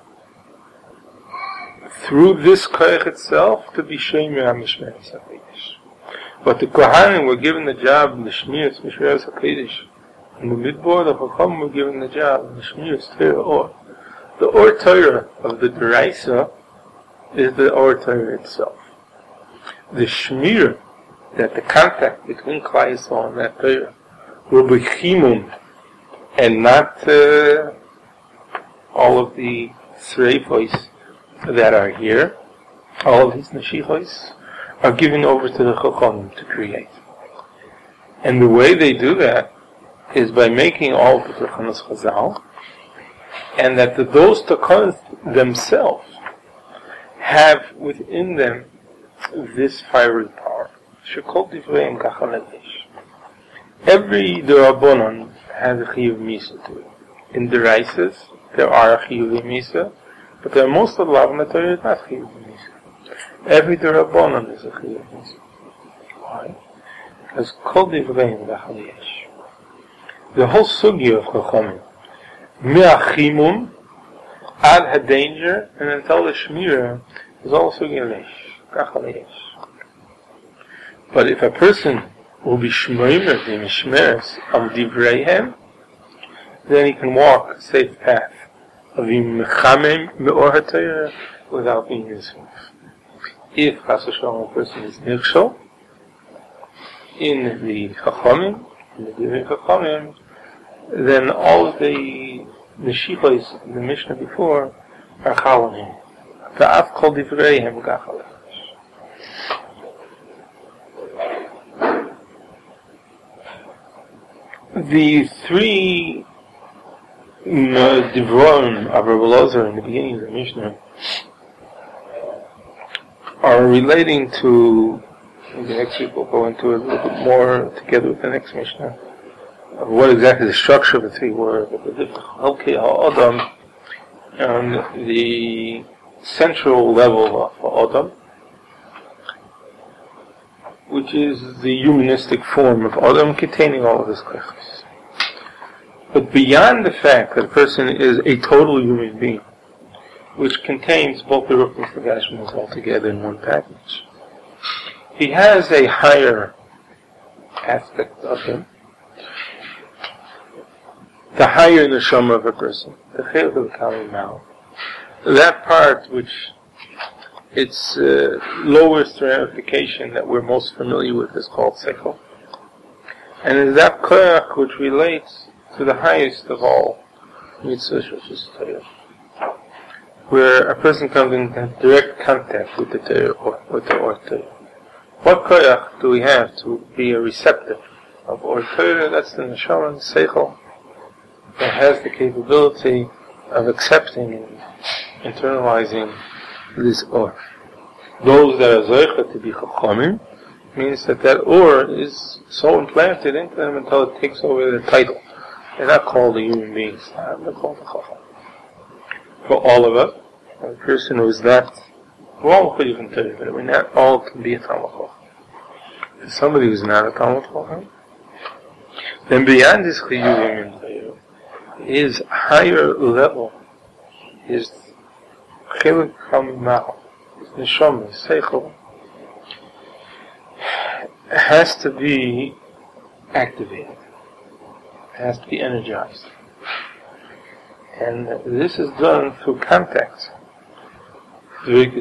through this koach itself to be Shomer HaMishmeres HaKodesh. But the Kohanim were given the job of the Shmiras Mishmeres HaKodesh. In the Midbar, the Chachamim were given the job of the Shmiras Torah Or. The Or Torah of the Deraisa is the Or Torah itself. The Shmira, that the contact between Klal Yisrael and that Torah, will be Chimum, and not uh, all of the Sreifos that are here, all of these Neshichos, are given over to the Chachamim to create. And the way they do that is by making all of the Chanas Chazal, and that the, those Takanas themselves have within them this fiery power. Shekol Divreim Gachal Yesh. Every Derabonon has a Chiyuv Misa to it. In the Deraisas, there are a Chiyuv Misa, but there are most of the Lav Torah is not Chiyuv Misa. Every Derabonon is a Chiyuv Misa. Why? as kol divreim gachal yesh. The whole sugya of Chachamim, me'achimum, ad ha-danger, and until the shmira, is all sugya yesh, gachal yesh. But if a person will be shmoimer, the mishmeres of divreihem, then he can walk a safe path of imchamim me'or ha-Torah without being useful. If chas v'shalom a person is nirshal in the chachamim, in the divrei chachamim, then all of the neshichos in the Mishnah before are chal on him. V'af kol divreihem gachal. The three Divroim of Rebbe Elazar in the beginning of the Mishnah are relating to, the next week we'll go into it a little bit more together with the next Mishnah, of what exactly the structure of the three were, but the Chalkei HaAdam, and the central level of Adam, which is the humanistic form of Adam containing all of his klechus. But beyond the fact that a person is a total human being, which contains both the Ruch and the Gashmias all together in one package, he has a higher aspect of him, the higher neshama of a person, the chayot of Kali Mao, that part which its uh, lowest ramification that we're most familiar with is called seichel, and is that koach which relates to the highest of all mitzvahs, which is Torah, where a person comes in direct contact with the Torah or with the Or Torah. What koach do we have to be a receptor of Or Torah? That's the neshama, seichel, that has the capability of accepting and internalizing this Or. Those that are zoicha to be chachamim means that that Or is so implanted into them until it takes over the title. They're not called the human beings. They're called the chacham. For all of us, a person who is not, we're all chayuv Torah, but we not all can be a Talmud Chacham. If somebody who's not a Talmud Chacham, then beyond this chayuv in Torah, his higher level, his chiluk hamimah, his neshama, his seichel, has to be activated. Has to be energized. And this is done through contact. In the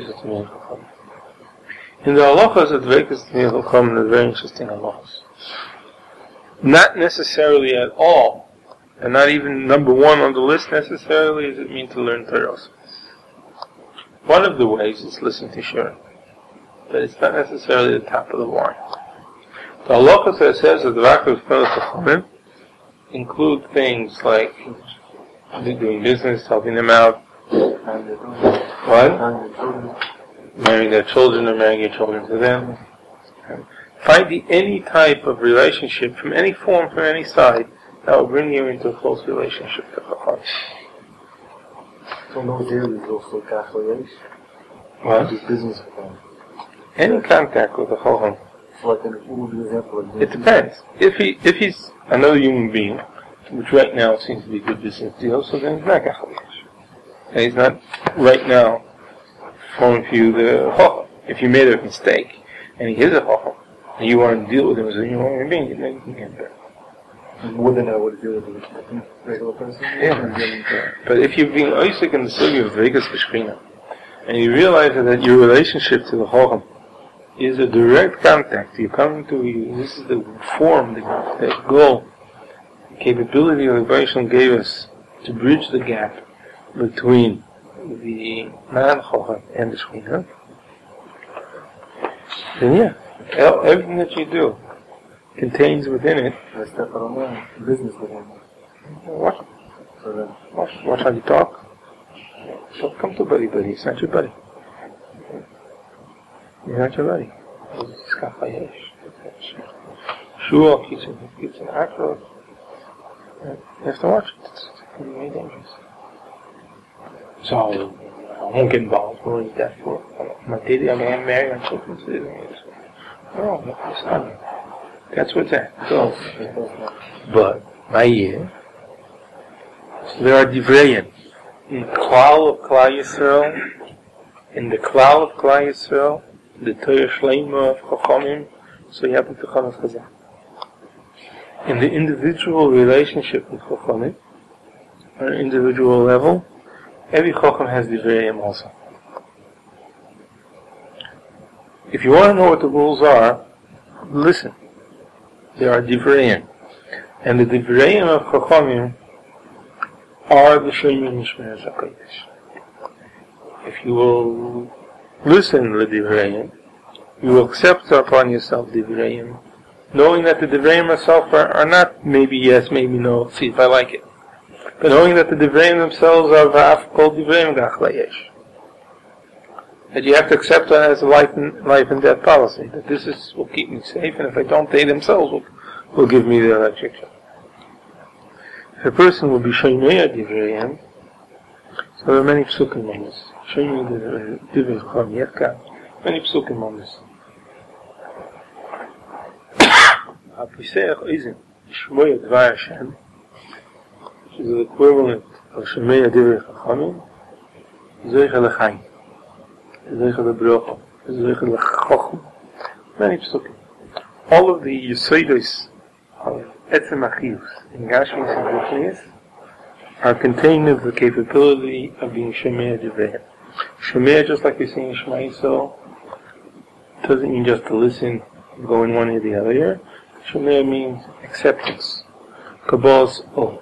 halachas of Dveikus T'miyah Chacham, are very interesting halachas. Not necessarily at all, and not even number one on the list necessarily, does it mean to learn Torah. One of the ways is listen to Shira, but it's not necessarily the top of the line. The halachas that says that the Dveikus T'miyah Chacham include things like doing business, helping them out, what? Marrying their children or marrying your children to them. Finding any type of relationship from any form, from any side, that will bring you into a close relationship to Chacham. So no deal is also Catholic. What? Just business with them. Any contact with a Chacham. Like an example. It depends. If he, if he's another human being, which right now seems to be a good business deal, so then he's not Gachal Yesh. And he's not right now forming for you the Chacham. If you made a mistake, and he is a Chacham, and you want to deal with him as a human being, then you can get there. More than I would deal with a regular person? Yeah. But if you're being Isaac in the sugya of Vegas B'Shechina, and you realize that your relationship to the Chacham is a direct contact, you come to, you, this is the form, the, the goal, the capability that the Baruch gave us to bridge the gap between the non-Chacham and the Shechina, then yeah, everything that you do contains within it. I step out on my business with him. What? Watch, watch how you talk. Don't come to buddy buddy, it's not your buddy. You're not your buddy. It's Gachal Yesh. Shul keeps it, keeps it accurate. You have to watch it. It's can be very dangerous. So, I won't get involved. What is that for? My daddy, I'm going to marry my children. No, that's not. That's what's that. So, but, my year, so there are divrayim. In the klal of Klal Yisrael, in the klal of Klal Yisrael, the Torah Shleima of Chachamim, so you happen to Chanas Chazal. In the individual relationship with Chachamim, on an individual level, every Chacham has divrayim also. If you want to know what the rules are, listen. There are divrayim. And the divrayim of Chachamim are the Shleimim Mishmeres HaKodesh. If you will listen to the divrayim, you will accept upon yourself divrayim, knowing that the divrayim itself are, are not maybe yes, maybe no, see if I like it. But knowing that the divrayim themselves are v'af kol divrayim gach layesh. That you have to accept that as a life and, life and death policy. That this is will keep me safe, and if I don't, they themselves will, will give me the electric shock. If a person will be shonei divrayim, so there are many psukim on this. Shonei divrei chacham yekka, many psukim on this. HaPisech isn't Shmoya Dvar Hashem, which is the equivalent of Shmoya Divrei Chachamim, Zoicha L'chaim, Zoicha L'brocha, Zoicha L'chacham, many psukim. All of the Yesodis of Etzem Achiyus in Gashmis and Ruchnius are contained in the capability of being Shmoya Divrei. Shmoya, just like we say in Shema Yisrael, doesn't mean just to listen, go in one or the other. Shomea means acceptance. Kabbalah's own.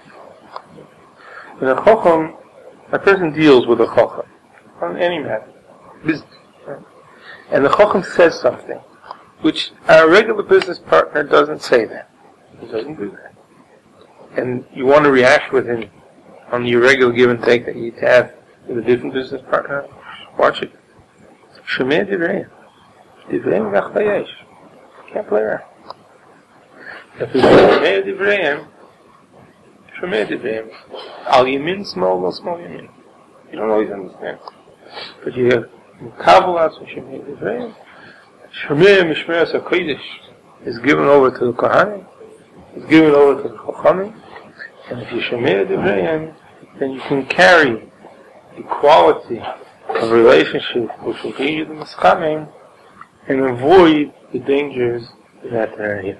When a chacham, a person deals with a chacham on any matter, business, right? And the chacham says something which our regular business partner doesn't say that. He doesn't do that. And you want to react with him on your regular give and take that you have with a different business partner, watch it. Shomea divrei. Divrei gach layesh. Can't play around. If it's Shomei Divrayim, Shomei Divrayim, Al Yamin, small, no small Yamin. You don't always understand. But you have Kabbalah, so Shomei Divrayim. Shomei Mishmeres HaKodesh is given over to the Kohanim, is given over to the Chachamim, and if you Shomei Divrayim, then you can carry the quality of relationship which will give you the Mischamim and avoid the dangers that are here.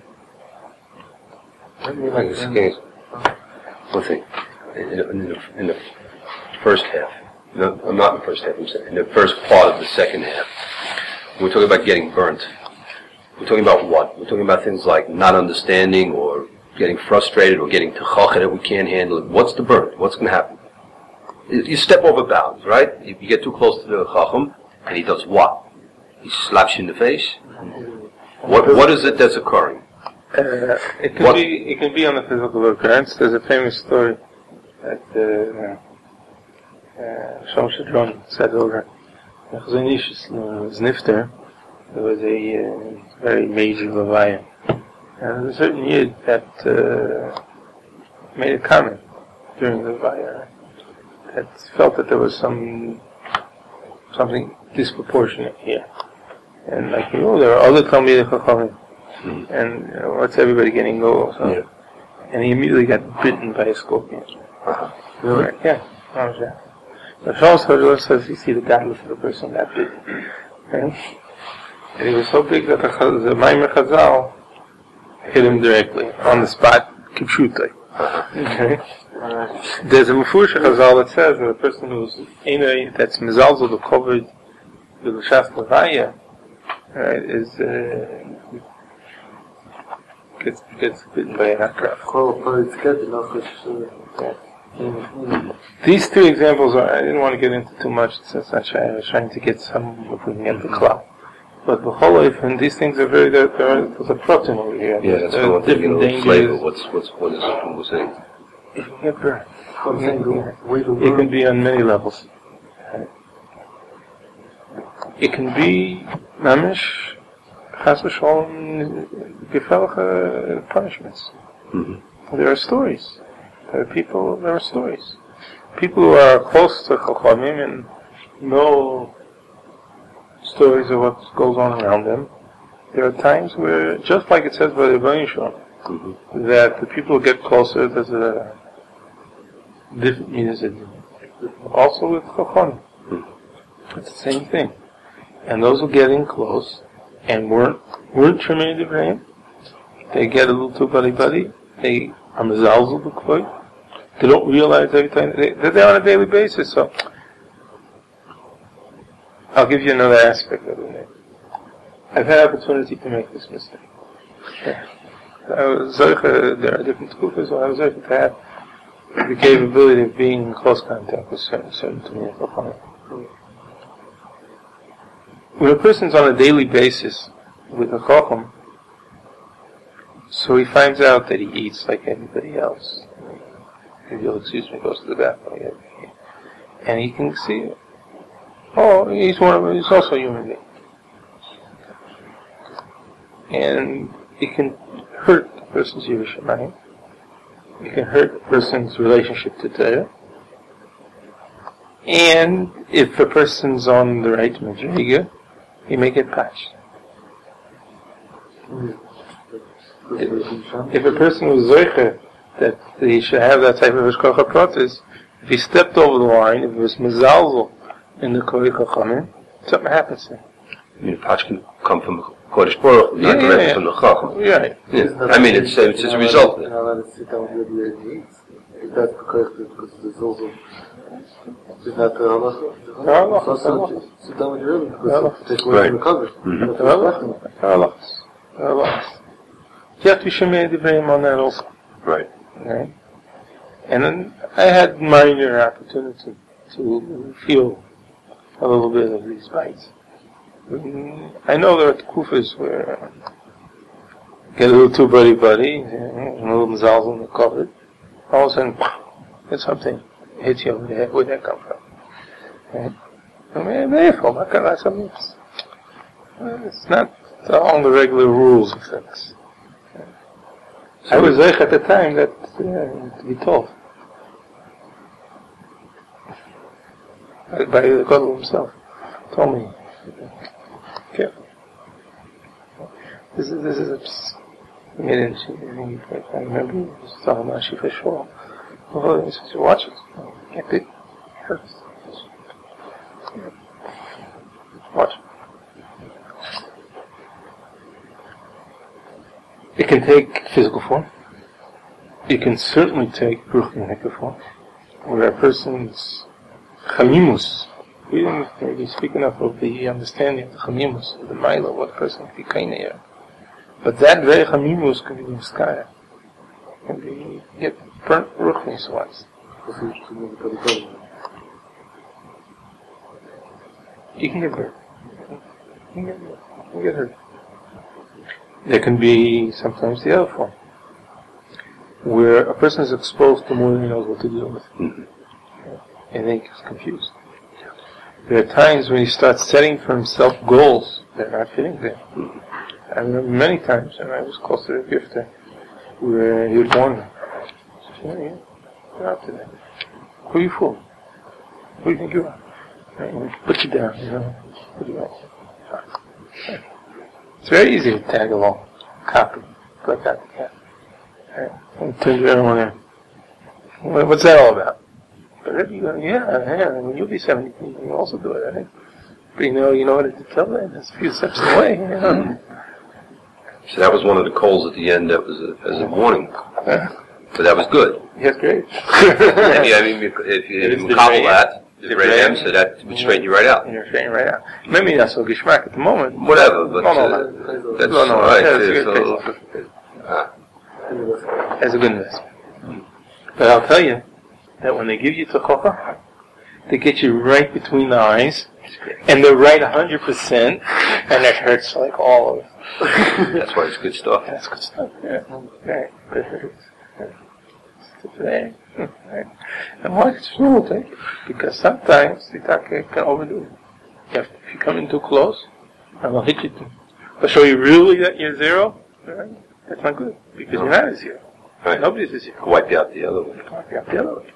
Let me like this case. One thing. In, in, the, in the first half, no, not in the first half, I'm saying, in the first part of the second half, we're talking about getting burnt. We're talking about what? We're talking about things like not understanding or getting frustrated or getting techachah that we can't handle it. What's the burnt? What's going to happen? You step over bounds, right? If you get too close to the chacham, and he does what? He slaps you in the face? What, what is it that's occurring? Uh, it can what? be it can be on the physical occurrence. There's a famous story that uh, uh, Shom Shadron said over Chazonish's was Nifter. There was a uh, very major Levaya. And there was a certain Yid that uh, made a comment during the Levaya that felt that there was some something disproportionate here. And like, you know, there are other Talmidei Chachamim. Mm-hmm. And you know, what's everybody getting go? So. Yeah. And he immediately got bitten by a scorpion. Uh-huh. Really? Yeah. How was that? The Shlomo Chazal says you see the godless of the person got bitten. Right? And he was so big that the, the Maimer Chazal hit him directly on the spot, kipshutai. Okay. Uh, There's a Mefurish Chazal that says that a person who's anyway that's mezalzel the covered with the Shas Levaya, right, is uh, gets gets bitten by an akraf. These two examples are, I didn't want to get into too much since I was trying to get some, if we can get the cloud. But the whole life, and these things are very, there, there are, there's a protein over here. Yeah, that's the one thing, you know, dangers. flavor, what's, what's, what is it, what was saying? It can get burned. It can be on many levels. It can be, mamish, chas v'sholem, gefährliche punishments. Mm-hmm. There are stories. There are people, there are stories. People who are close to Chachamim and know stories of what goes on around them, there are times where, just like it says by the Rebbeinu Shalom, mm-hmm. that the people get closer, there's a different meaning. Also with Chachon. Mm-hmm. It's the same thing. And those who get in close and weren't, weren't Tremei Devrayim, they get a little too buddy-buddy, they are mezalzel b'kvoy, they don't realize every time, they, they're there on a daily basis, so I'll give you another aspect of it. I've had opportunity to make this mistake. Yeah. I was zeicha, there are different kufas, so I was zeicha to have the capability of being in close contact with certain, certain Talmidei Chacham. When a person's on a daily basis with a Chacham, so he finds out that he eats like everybody else. If you'll excuse me, goes to the bathroom, and he can see it. Oh, he's one of, he's also a human being. And it can hurt the person's Yiras Shamayim. It can hurt the person's relationship to Torah. And if a person's on the right madriga, he may get patched. If, if a person was zoiche that he should have that type of hashkacha pratis, if he stepped over the line, if it was mezalzel in the Korei Chachamim, something happens to him. I mean, patch can come from Kodesh Baruch Hu, not yeah, directly yeah, from the Chacham. Yeah. yeah. I mean, it's, it's as a result of it. You're not allowed to sit down with the eats. If that's because there's also, it's not the halacha. The halacha. Sit down with your early because it takes away from the cover. The halacha. The halacha. You have to be Shemei Devrayim on that also. Right. Right. And then I had minor opportunity to feel a little bit of these bites. I know there are kufas where uh, get a little too buddy buddy, and a little mezalzel in the cupboard. All of a sudden, get something hits you over the head. Where'd that come from? Right? I mean, therefore, it's not along the regular rules of things. So I was there at the time that uh, to be told by, by the God himself. Told me, careful. This is this is a minute. I remember he was talking about Shifa Shor. Oh, he says, "Watch it. Get it. Hurts. Watch it." It can take physical form. It can certainly take ruchnic form, where a person's chamimus. We didn't maybe speak enough of the understanding of the chamimus, of the mila, what a person can be kainaya. But that very chamimus can be miskaya. Can be get burnt ruchnis once. You can get burnt. You can get, you can get hurt. There can be sometimes the other form, where a person is exposed to more than he knows what to do with, mm-hmm. and then he gets confused. There are times when he starts setting for himself goals that are not fitting there. Mm-hmm. I remember many times when I was close to the gifter, where he would warn me, "Yeah, yeah, you're out today. Who are you fooling? Who do you think you are? Right? Put you down, you know. Put you down." Right. It's very easy to tag along, copy, like that, yeah. Right. And turn to everyone in. What's that all about? But you go, yeah, yeah, when you'll be seventy, you can also do it, right? But you know, you know what to tell them, there's a few steps away, you know. So that was one of the calls at the end that was a, as a warning. Yeah. So that was good. Yes, great. yeah, I mean, if you didn't cobble that, the great M, so that would straighten you right out. You're straighten right out. Maybe that's so geschmack at the moment. Whatever, but no, no, uh, that's no, no, all right. That's a so, good uh, That's a good investment. But I'll tell you that when they give you tzachokah, they get you right between the eyes, and they're right one hundred percent, and it hurts like all of it. That's why it's good stuff. That's good stuff, yeah. Right. But it hurts. Right. Right. And why it's normal take it? Because sometimes the taka can overdo it. You have to, if you come in too close, I will hit you too. But show you really that you're zero, right? That's not good. Because no. You're not a zero. Right. Nobody's a zero. Wipe you out the other way. Wipe you out the other way.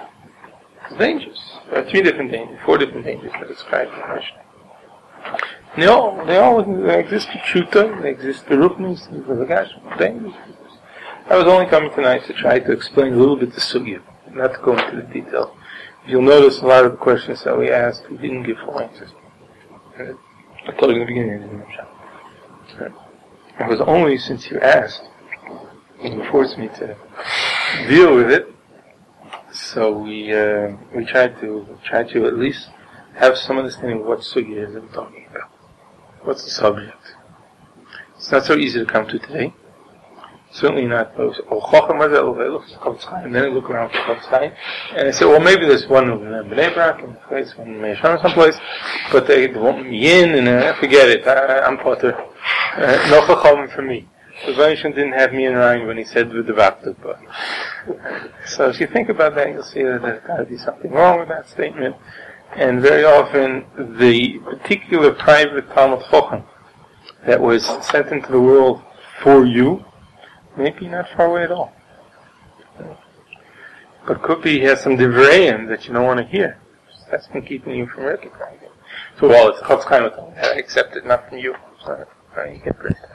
It's dangerous. There are three different dangers, four different dangers that are described in the Mishnah. They all, they all they exist in Pshuta, they exist in Ruchnis, the Vagash, things. I was only coming tonight to try to explain a little bit the Sugya, not to go into the details. You'll notice a lot of the questions that we asked, we didn't give full answers. I told you in the beginning, I didn't have It was only since you asked, and you forced me to deal with it, so we uh, we tried to try to at least have some understanding of what Sugya is that we're talking about. What's the subject? It's not so easy to come to today. Certainly not those. And then I look around for Chofetz Chaim, and I say, well, maybe there's one in Bnei Brak, and place one in Meisham someplace, but they want me in, and uh, forget it. I, I'm Potter. Uh, no Chacham for me. The Vanishon didn't have me in mind when he said with the Vaptuk. So if you think about that, you'll see that there's got to be something wrong with that statement. And very often, the particular private Talmud Chacham that was sent into the world for you, maybe not far away at all. But could be he has some Divrayim that you don't want to hear. That's been keeping you from recognizing. So while it's Chofetz Chaim, I accept it, not from you. So, you get rid of it.